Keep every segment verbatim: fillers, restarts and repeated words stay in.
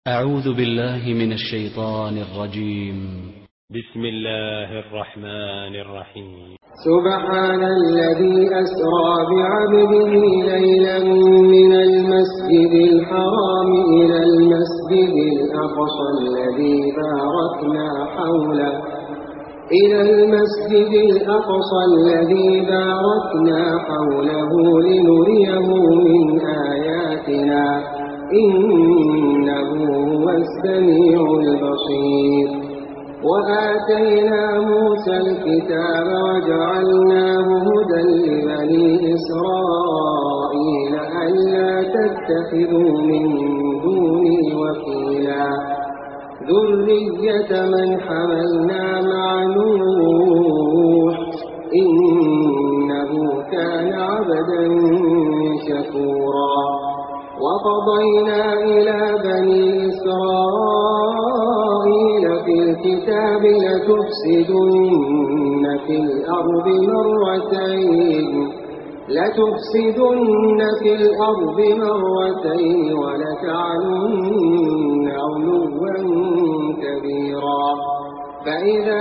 أعوذ بالله من الشيطان الرجيم. بسم الله الرحمن الرحيم. سبحان الذي أسرى بعبده ليلا من المسجد الحرام إلى المسجد الأقصى الذي باركنا حوله إلى المسجد الأقصى الذي باركنا حوله لنريه من آياتنا إنه هو السميع البصير. وآتينا موسى الكتاب وجعلناه هدى لبني إسرائيل ألا تتخذوا من دوني وكيلا ذرية من حملنا مع نوح إنه كان عبدا شكورا. وقضينا إلى بني إسرائيل في الكتاب لتفسدن في الأرض مرتين لتفسدن في الأرض مرتين ولتعلن علوا كبيرا. فإذا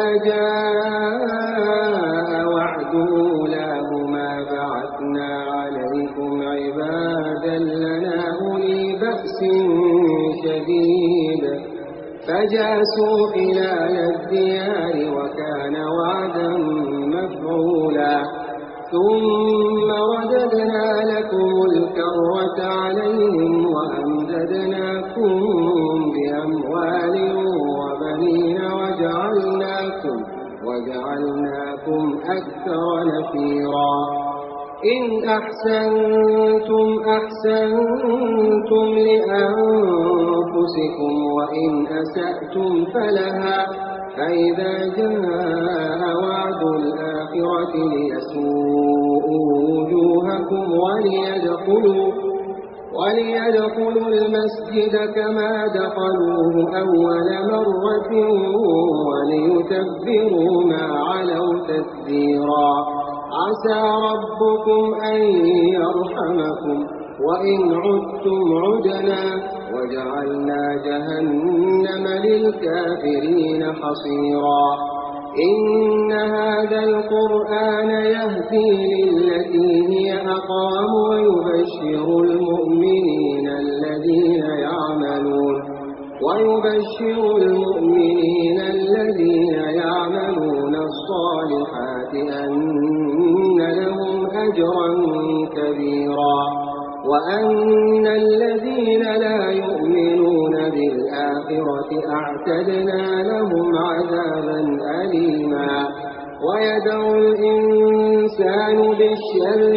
جاء وعد أولاهما بعثنا عليكم عبادا لنا أولي بأس شديد فجاسوا خلال الديار وكان وعدا مفعولا. ثم رددنا لكم الكرة عليهم وأمددناكم بأموال وبنين وجعلناكم, وجعلناكم أكثر نفيرا. إن أحسنتم أحسنتم لأنفسكم وإن أسأتم فلها. فإذا جاء وعد الآخرة ليسوءوا وجوهكم وليدخلوا, وليدخلوا المسجد كما دخلوه أول مرة وليتبروا ما علوا تتبيرا. عسى ربكم أن يرحمكم وإن عدتم عدنا وجعلنا جهنم للكافرين حصيرا. إن هذا القرآن يهدي للتي هي أقوم ويبشر المؤمنين الذين يعملون ويبشر المؤمنين الذين يعملون الصالحات أن لهم أجرا كبيرا وأن الذين لا يؤمنون بالآخرة أعتدنا لهم عذابا أليما. ويدعو الإنسان بالشر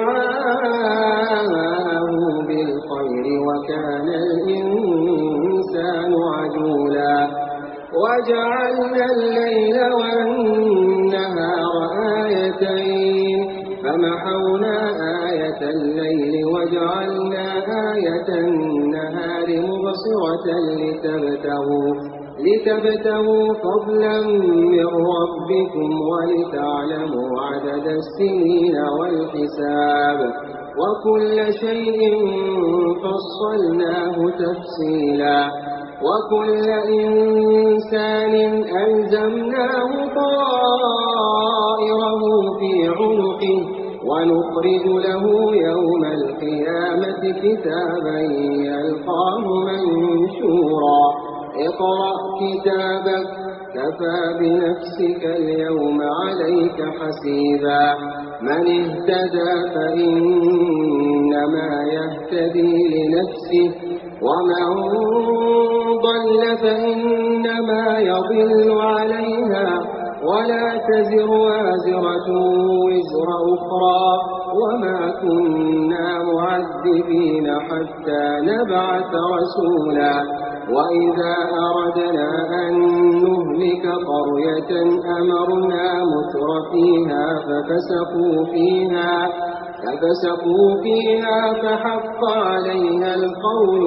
دعاءه بالخير وكان الإنسان عجولا. وجعلنا الليل والنهار آيتين فمحونا آية الليل وجعلنا آية النهار مبصرة لتبتغوا, لتبتغوا فضلا من ربكم ولتعلموا عدد السنين والحساب وكل شيء فصلناه تفصيلا. وكل إنسان ألزمناه طائره في عنقه ونخرج له يوم القيامة كتابا يلقاه منشورا. اقرأ كتابك كفى بنفسك اليوم عليك حسيبا. من اهتدى فإنما يهتدي لنفسه ومن ضل فإنما يضل عليها ولا تزر وازرة وزر أخرى وما كنا معذبين حتى نبعث رسولا. وإذا أردنا أن نهلك قرية أمرنا متر فيها ففسقوا فيها ففسقوا فيها فحق عليها القول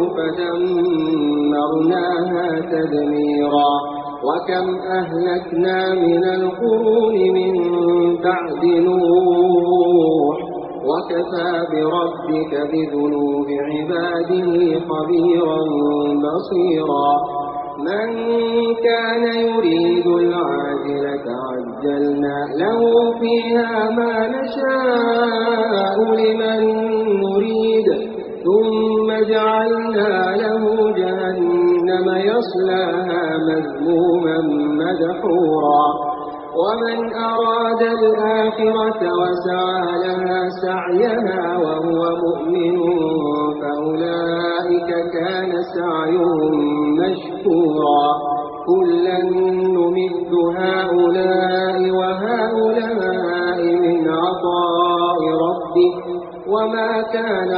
فدمرناها تدميرا. وكم أهلكنا من القرون من بعد نوح وكفى بربك بذنوب عباده خبيرا بصيرا من كان يريد العاجلة عجلنا له فيها ما نشاء لمن نريد ثم جعلنا له جهنم يصلاها مذموما مدحورا ومن أراد الآخرة وسعى لها سعيها وهو مؤمن فأولئك كان سعيهم مشكورا كلا نمد هؤلاء وهؤلاء من عطاء ربك وما كان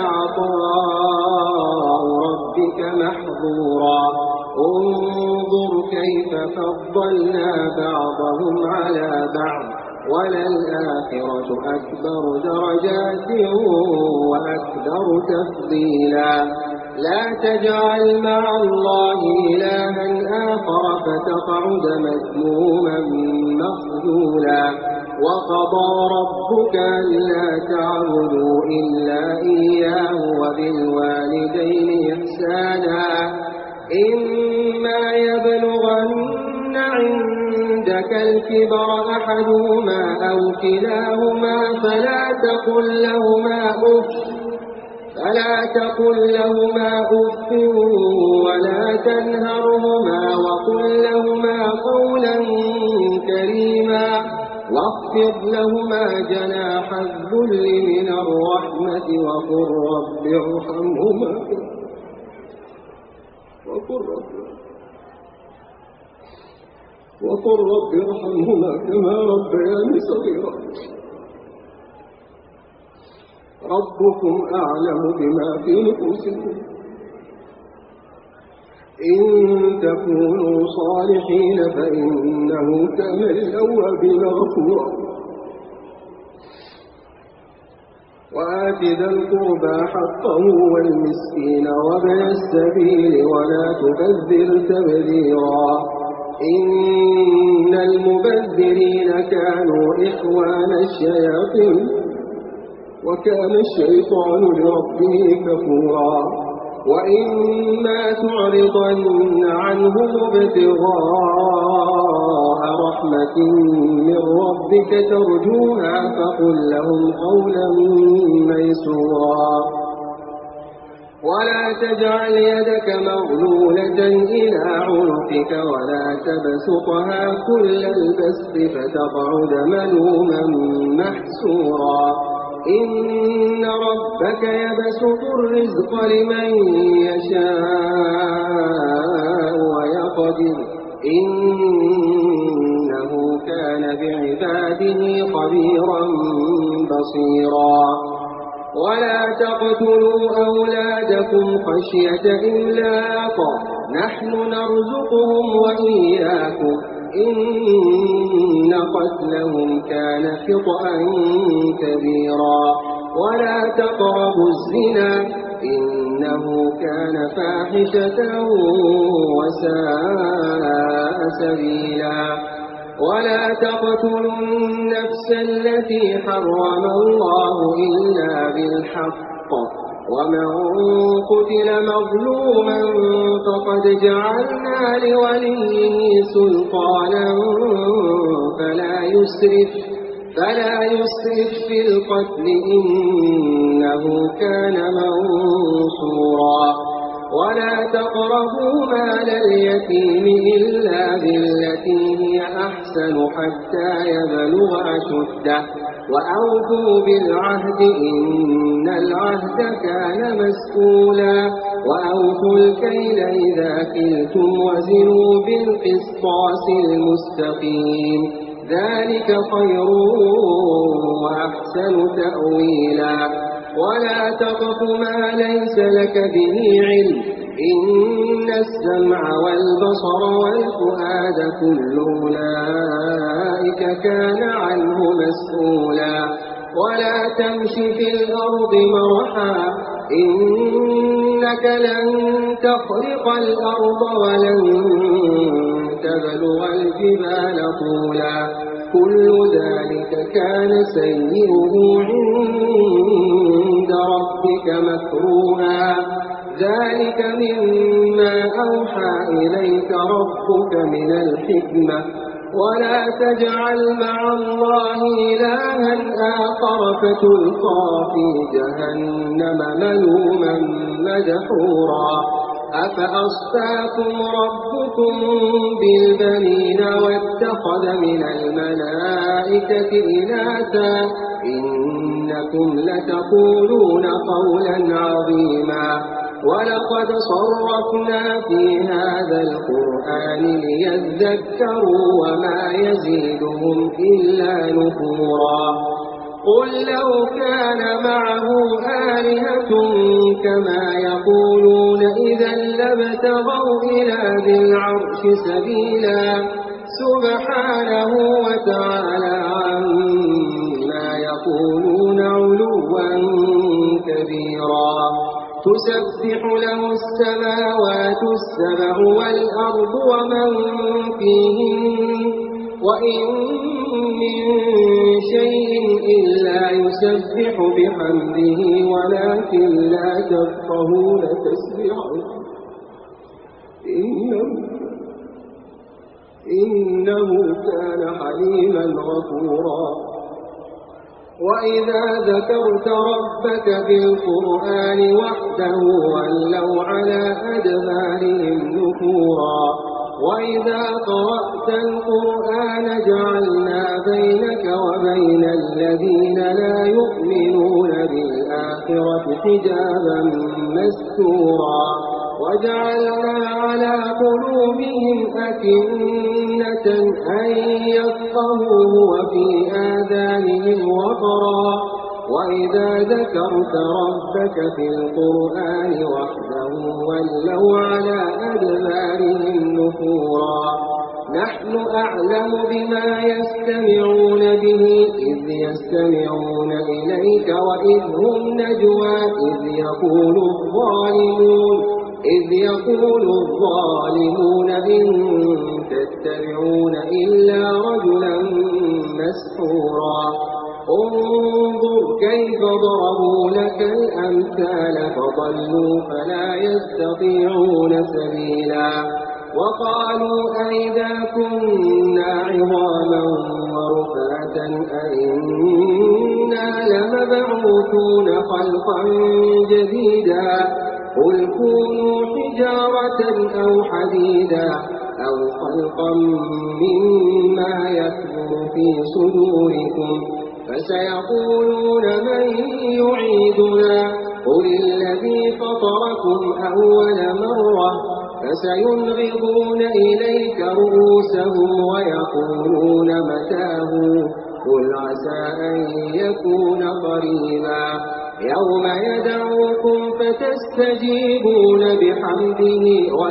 عطاء ربك محظورا انظر كيف فضلنا بعضهم على بعض وللآخرة أكبر درجات وأكبر تفضيلا لا تجعل مع الله إلها آخر فتقعد مذموما مخذولا وقضى ربك ألا تعبدوا إلا إياه وبالوالدين إحسانا إما يبلغن عندك الكبر أحدهما أو كلاهما فلا تقل لهما أف فلا تقل لهما أف ولا تنهرهما وقل لهما قولا كريما واخفض لهما جناح الذل من الرحمة وقل رب ارحمهما وقل رب وقل رب ارحمهما كما ربياني صغيرا ربكم أعلم بما في نفوسكم إن تكونوا صالحين فإنه كان للأوابين غفورا وآت ذا القربى حقه والمسكين وابن السبيل ولا تبذر تبذيرا إن المبذرين كانوا إخوان الشياطين وكان الشيطان لربه كفورا وإما تعرضن عنهم ابتغاء رحمة من ربك ترجوها فقل لهم قولا ميسورا ولا تجعل يدك مغلولة إلى عنقك ولا تبسطها كل البسط فتقعد ملوما محسورا إن ربك يبسط الرزق لمن يشاء ويقدر إنه كان بعباده خبيرا بصيرا ولا تقتلوا أولادكم خشية إملاق نحن نرزقهم وإياكم إن قتلهم كان خطأ كبيرا ولا تقربوا الزنا إنه كان فاحشة وساء سبيلا ولا تقتلوا النفس التي حرم الله إلا بالحق ومن قتل مظلوما فقد جعلنا لوليه سلطانا فلا يسرف فلا يسرف في القتل إنه كان منصورا ولا تقربوا مال اليتيم إلا بالتي هي أحسن حتى يبلغ أشده وأوفوا بالعهد إن العهد كان مسؤولا وأوفوا الكيل إذا كلتم وزنوا بالقسطاس المستقيم ذلك خير وأحسن تأويلا ولا تقف ما ليس لك به علم إن السمع والبصر والفؤاد كل أولئك كان عنه مسؤولا ولا تمش في الأرض مرحا إنك لن تخرق الأرض ولن تبلغ الجبال طولا كل ذلك كان سيئه عند ربك مكروها ذلك مما أوحى إليك ربك من الحكمة ولا تجعل مع الله إلها آخر فتلقى في جهنم ملوما مدحورا أفأصفاكم ربكم بالبنين واتخذ من الملائكة إناثا إنكم لتقولون قولا عظيما ولقد صرفنا في هذا القرآن ليذكروا وما يزيدهم إلا نفورا قل لو كان معه آلهة كما يقولون إذا لابتغوا إلى ذي العرش سبيلا سبحانه وتعالى عما يقولون علوا كبيرا تسبح له السماوات السبع والأرض ومن فيهن وإن من شيء إلا يسبح بحمده ولكن لا تفقهون تسبحه إنه, إنه كان حليما غفورا وإذا ذكرت ربك بالقرآن وحده ولوا على أدبارهم نفورا وإذا قرأت القرآن جعلنا بينك وبين الذين لا يؤمنون بالآخرة حجابا مستورا وجعلنا على قلوبهم أكنة أن يفقهوه وفي آذانهم وقرا وإذا ذكرت ربك في القرآن وحده ولوا على أدبارهم نفورا نحن أعلم بما يستمعون به إذ يستمعون إليك وإذ هم نجوى إذ يقول الظالمون إذ يقول الظالمون إن تتبعون إلا رجلا مسحورا انظر كيف ضربوا لك الأمثال فضلوا فلا يستطيعون سبيلا وقالوا أئذا كنا عظاما ورفاتا أئنا لمبعوثون خلقا جديدا قل كونوا حجارة أو حديدا أو خلقا مما يكبر في صدوركم فسيقولون من يعيدنا قل الذي فطركم أول مرة فسينغضون إليك رؤوسهم ويقولون متاه قل عسى أن يكون قريبا يوم يدعوكم فتستجيبون بحمده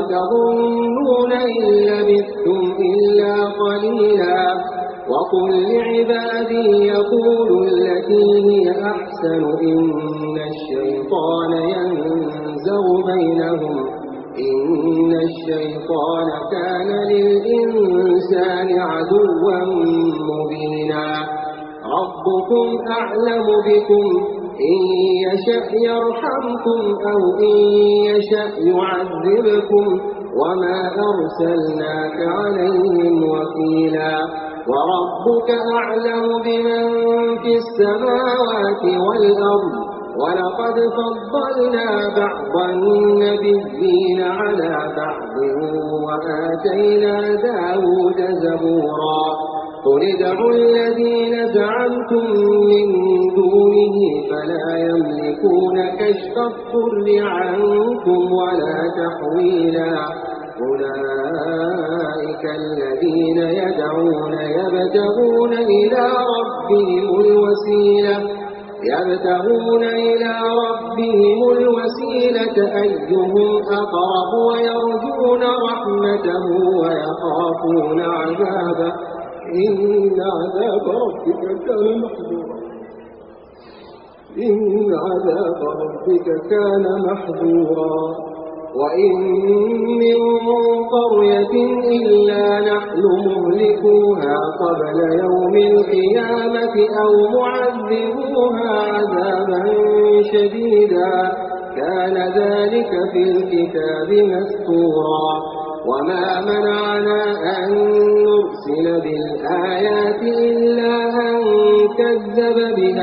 وتظنون إن لبثتم إلا قليلا وقل لعبادي يقولوا التي هي أحسن إن الشيطان ينزغ بينهم إن الشيطان كان للإنسان عدوا مبينا ربكم أعلم بكم إن يشأ يرحمكم أو إن يشأ يعذبكم وما أرسلناك عليهم وكيلا وربك أعلم بمن في السماوات والأرض ولقد فضلنا بعض النبيين على بعض وآتينا داود زبورا قل ادعوا الذين زعمتم من دونه فلا يملكون كشف الضر عنكم ولا تحويلا أولئك الذين يدعون يبتغون إلى ربهم الوسيلة يبتغون إلى ربهم الوسيلة أيهم أقرب ويرجون رحمته ويخافون عذابه إن عذاب ربك كان محذورا إن عذاب ربك كان محذورا وإن من قرية إلا نحن مهلكوها قبل يوم القيامة أو معذبوها عذابا شديدا كان ذلك في الكتاب مسطورا وما منعنا أن نرسل بالآيات إلا أن كذب بها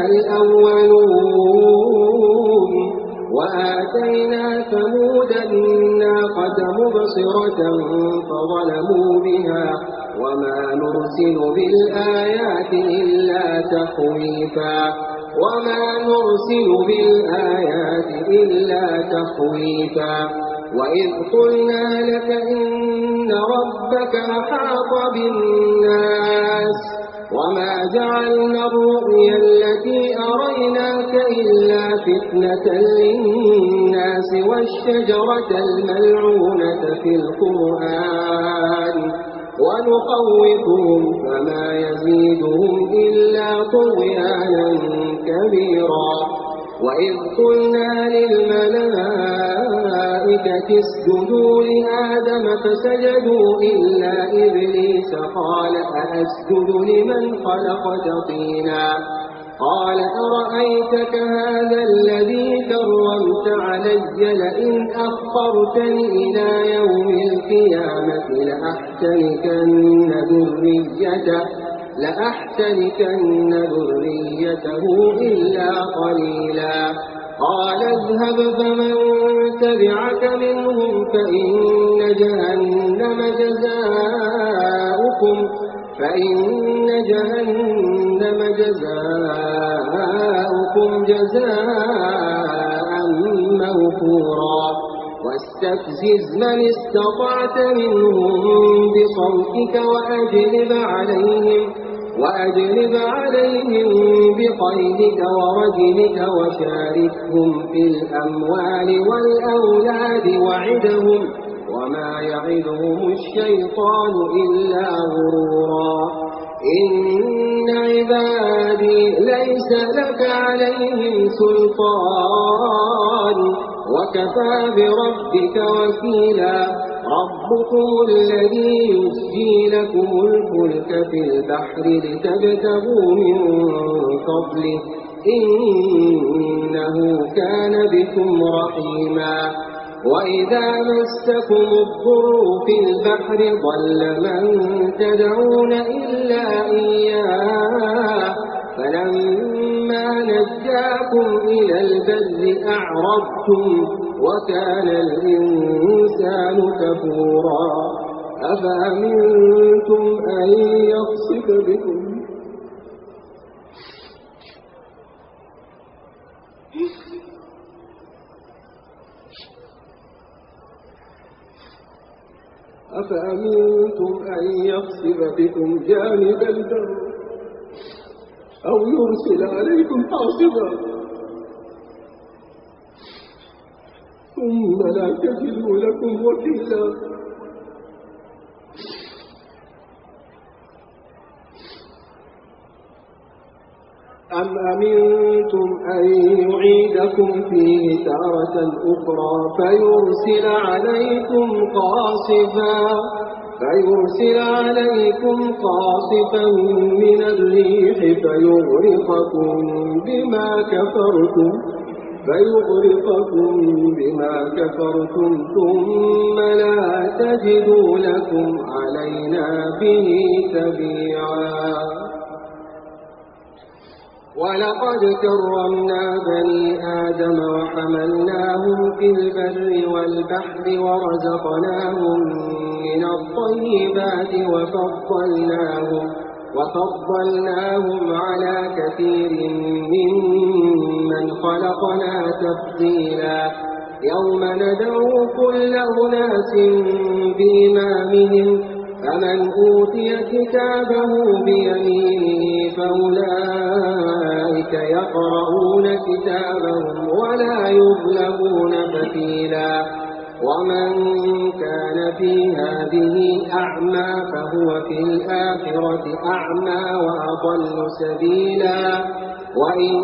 الأولون وآتينا ثمود الناقة مبصرة فظلموا بها وما نرسل بالآيات إلا تخويفا وما نرسل بالآيات إلا تخويفا وإذ قلنا لك إن ربك أحاط بالناس وما جعلنا الرؤيا التي أريناك إلا فتنة للناس والشجرة الملعونة في القرآن ونخوفهم فما يزيدهم إلا طغيانا كبيرا وإذ قلنا للملائكة اسجدوا لآدم فسجدوا إلا إبليس قال أأسجد لمن خلقت طينا قال أرأيتك هذا الذي كرمت علي لئن أخرتني إلى يوم القيامة لأحتنكن ذريته لأحتنكن ذريته إلا قليلا قال اذهب فمن تبعك منهم فإن جهنم جزاؤكم فإن جهنم جزاؤكم جزاء موفورا واستفزز من استطعت منهم بصوتك وأجلب عليهم وأجلب عليهم بخيلك ورجلك وشاركهم في الأموال والأولاد وعدهم وما يعدهم الشيطان إلا غرورا إن عبادي ليس لك عليهم سلطان وكفى بربك وكيلا ربكم الذي يسجي لكم الفلك في البحر لتبتغوا من فضله إنه كان بكم رحيما وإذا مسكم الضر في البحر ضل من تدعون إلا إياه فلما نجاكم إلى البر أعرضتم وكان الإنسان كفورا أفأمنتم أن يخسف بكم أفأمنتم أن يخسف بكم جانب البر أو يرسل عليكم حاصبا ثم لا تجدوا لكم وكيلا أم أمنتم أن يعيدكم فيه تارة أخرى فيرسل عليكم قاصفا فيرسل عليكم قاصفا من الريح فيغرقكم بما كفرتم فيغرقكم بما كفرتم ثم لا تجدوا لكم علينا به تبيعا ولقد كرمنا بني آدم وحملناهم في البر والبحر ورزقناهم من الطيبات وفضلناهم, وفضلناهم على كثير ممن خلقنا تفضيلا يوم ندعو كل أناس بإمامهم فمن أوتي كتابه بيمينه فأولئك يقرؤون كتابهم ولا يظلمون فتيلا ومن كان في هذه أعمى فهو في الآخرة أعمى وأضل سبيلا وإن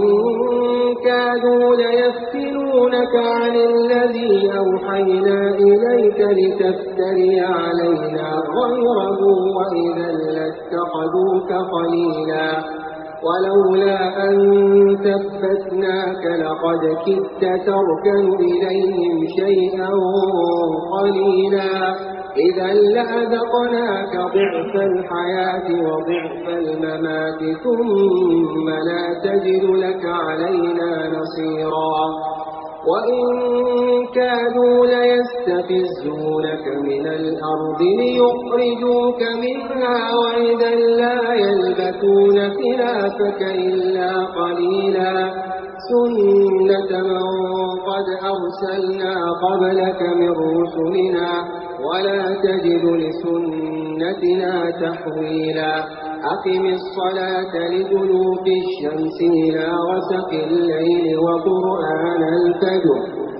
كادوا ليفتنونك عن الذي أوحينا إليك لتفتري علينا غيره وإذا لاتخذوك خليلا ولولا أن ثبتناك لقد كدت تركن إليهم شيئا قليلا إذا لأذقناك ضعف الحياة وضعف الممات ثم لا تجد لك علينا نصيرا وإن كادوا ليستفزونك من الأرض ليخرجوك منها وإذا لا يلبثون خلافك إلا قليلا سنة من قد أرسلنا قبلك من رسلنا ولا تجد لسنتنا تحويلا أقم الصلاة لدلوك الشمس إلى غسق الليل وقرآن الفجر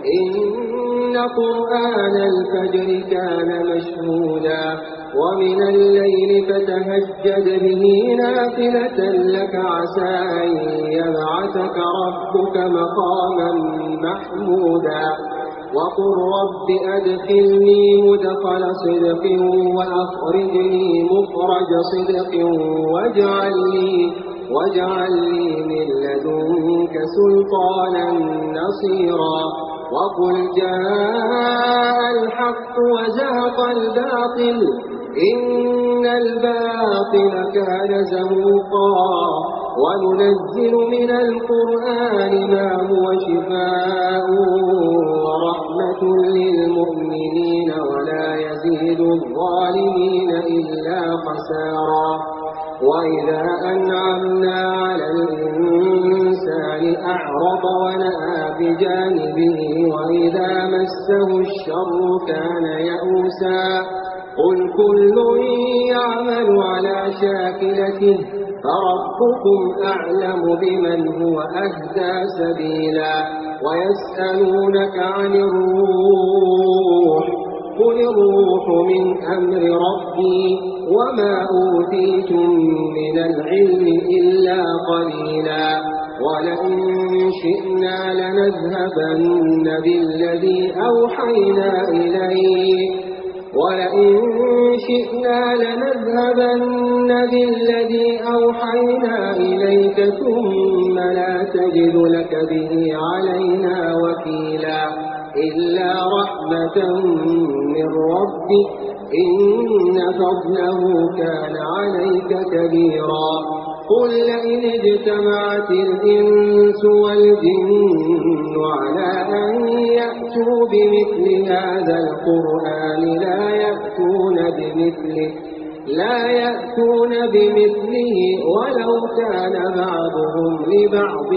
إن قرآن الفجر كان مشهودا ومن الليل فتهجد به نافلة لك عسى أن يبعثك ربك مقاما محمودا وقل رب أدخلني مدخل صدق وأخرجني مخرج صدق واجعل لي, واجعل لي من لدنك سلطانا نصيرا وقل جاء الحق وزهق الباطل إن الباطل كان زهوقا وننزل من القرآن ما هو شفاء ورحمة للمؤمنين ولا يزيد الظالمين إلا خسارا وإذا أنعمنا على الإنسان أعرض ونأى بجانبه وإذا مسه الشر كان يئوسا قل كل يعمل على شاكلته فربكم أعلم بمن هو أهدى سبيلا ويسألونك عن الروح قل الروح من أمر ربي وما أوتيتم من العلم إلا قليلا ولئن شئنا لنذهبن بالذي أوحينا إليك ولئن شئنا لنذهبن بالذي أوحينا إليك ثم لا تجد لك به علينا وكيلا إلا رحمة من ربك إن فضله كان عليك كبيرا قل لئن اجتمعت الإنس والجن على أن يأتوا بمثل هذا القرآن لا يأتون بمثله لا يأتون بمثله ولو كان بعضهم لبعض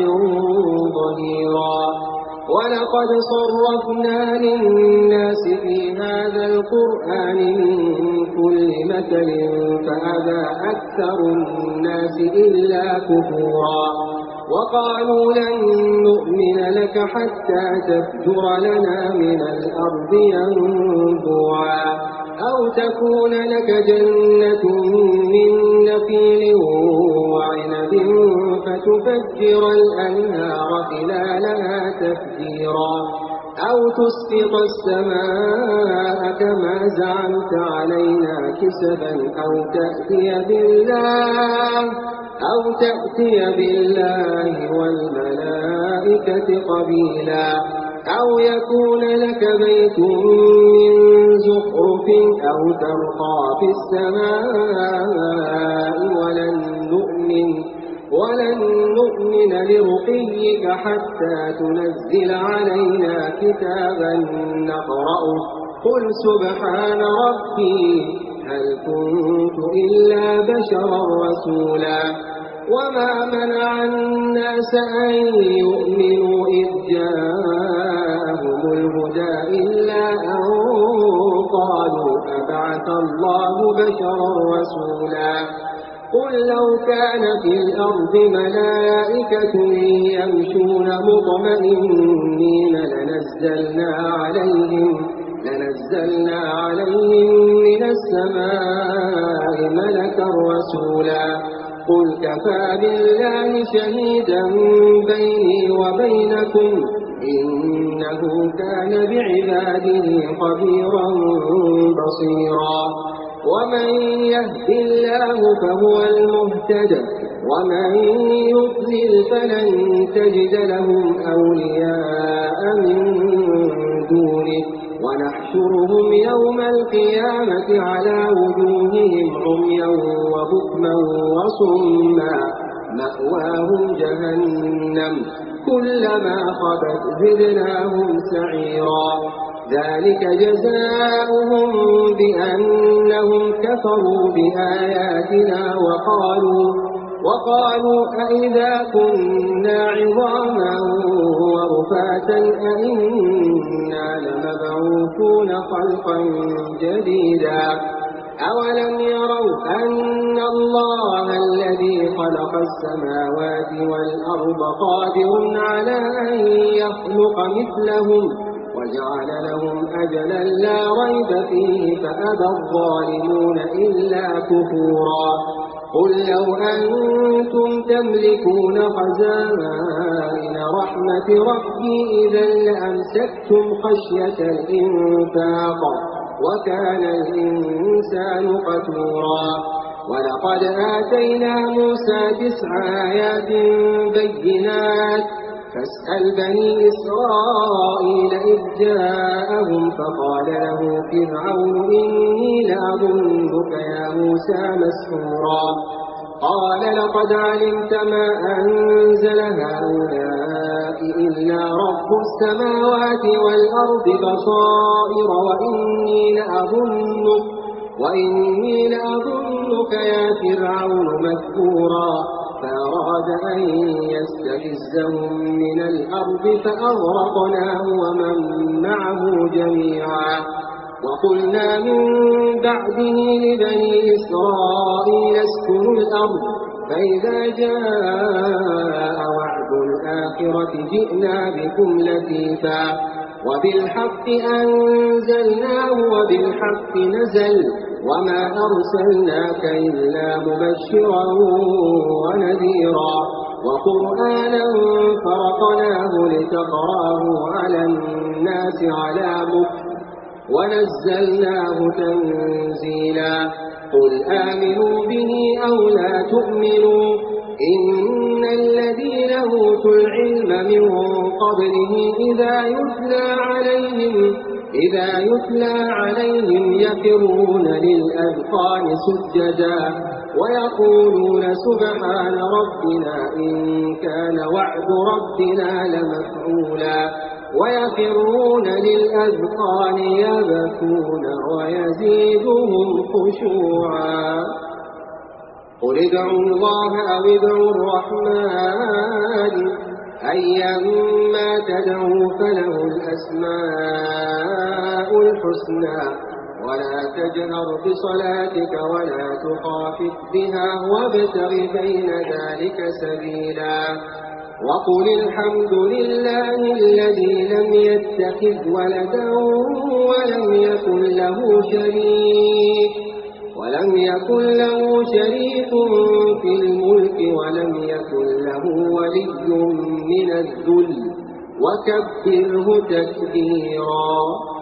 ظهيرا ولقد صرفنا للناس في هذا القرآن من كل مثل فأبى أكثر الناس إلا كفورا وقالوا لن نؤمن لك حتى تفجر لنا من الأرض ينبوعا أو تكون لك جنة من نخيل وعنب فتفجر الأنهار خلالها تفجيرا أو تسقط السماء كما زعمت علينا كسبا أو تأتي بالله أو تأتي بالله والملائكة قبيلا أو يكون لك بيت من زخرف أو ترقى في السماء ولن نؤمن ولن نؤمن لرقيك حتى تنزل علينا كتابا نقرأه قل سبحان ربي هل كنت إلا بشرا رسولا وما منع الناس أن يؤمنوا إذ جاءهم الهدى إلا أن قالوا أبعث الله بشرا رسولا قل لو كان في الأرض ملائكة يمشون مطمئنين لنزلنا عليهم لنزلنا عليهم من السماء ملكا رسولا قل كفى بالله شهيدا بيني وبينكم إنه كان بعباده خبيرا بصيرا ومن يهد الله فهو المهتد ومن يضلل فلن تجد لهم أولياء من دونه ونحشرهم يوم القيامة على وجوههم عميا وبكما وصما مأواهم جهنم كلما خبت زدناهم سعيرا ذلك جزاؤهم بأنهم كفروا بآياتنا وقالوا وقالوا أئذا كنا عظاما ورفاتا أئنا لمبعوثون خلقا جديدا أولم يروا أن الله الذي خلق السماوات والأرض قادر على أن يخلق مثلهم وجعل لهم أجلا لا ريب فيه فأبى الظالمون إلا كفورا قل لو أنتم تملكون خزائن رحمة ربي إذا لأمسكتم خشية الإنفاق وكان الإنسان قتورا ولقد آتينا موسى تسع آيات بينات فاسأل بني إسرائيل إذ جاءهم فقال له فرعون إني لأظنك يا موسى مسحورا قال لقد علمت ما أنزل هؤلاء إلا رب السماوات والأرض بصائر وإني لأظنك وإني لأظنك يا فرعون مذكورا فأراد أن يستفزهم من الأرض فأغرقناه ومن معه جميعا وقلنا من بعده لبني إسرائيل اسكنوا الأرض فإذا جاء وعد الآخرة جئنا بكم لطيفا وبالحق أنزلناه وبالحق نزل وما أرسلناك إلا مبشرا ونذيرا وقرآنا فرقناه لتقراه على الناس على مكر ونزلناه تنزيلا قل آمنوا به أو لا تؤمنوا إن الذين أوتوا العلم من قبله إذا يتلى عليهم إذا يتلى عليهم يخرون للأذقان سجدا ويقولون سبحان ربنا إن كان وعد ربنا لمفعولا ويخرون للأذقان يبكون ويزيدهم خشوعا قل ادعوا الله أو ادعوا الرحمن أيما تدعوا فله الأسماء الحسنى ولا تجهر بصلاتك ولا تخافت بها وابتغ بين ذلك سبيلا وقل الحمد لله الذي لم يتخذ ولدا ولم يكن له شريك ولم يكن له شريك في الملك ولم يكن له ولي من الذل وكبره تكبيرا.